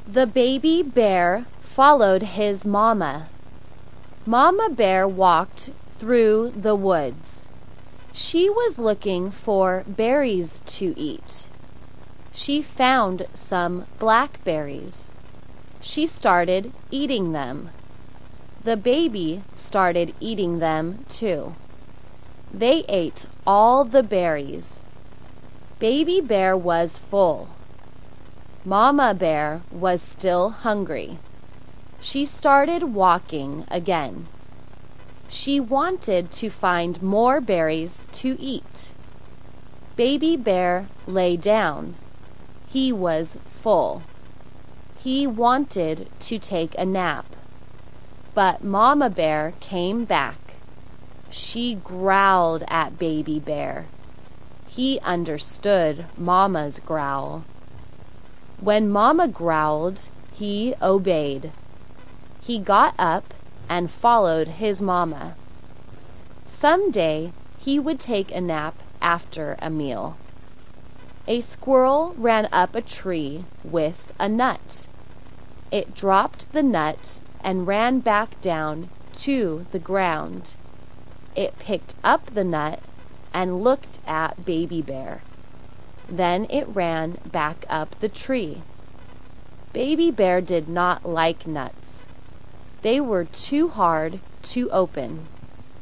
The baby bear followed his mama. Mama bear walked through the woods. She was looking for berries to eat. She found some blackberries. She started eating them. The baby started eating them too. They ate all the berries. Baby bear was full. Mama bear was still hungry. She started walking again. She wanted to find more berries to eat. Baby bear lay down. He was full. He wanted to take a nap. But Mama bear came back. She growled at baby bear. He understood Mama's growl. When Mama growled, he obeyed. He got up and followed his mama. Someday he would take a nap after a meal. A squirrel ran up a tree with a nut. It dropped the nut and ran back down to the ground. It picked up the nut and looked at baby bear. Then it ran back up the tree. Baby bear did not like nuts. They were too hard to open.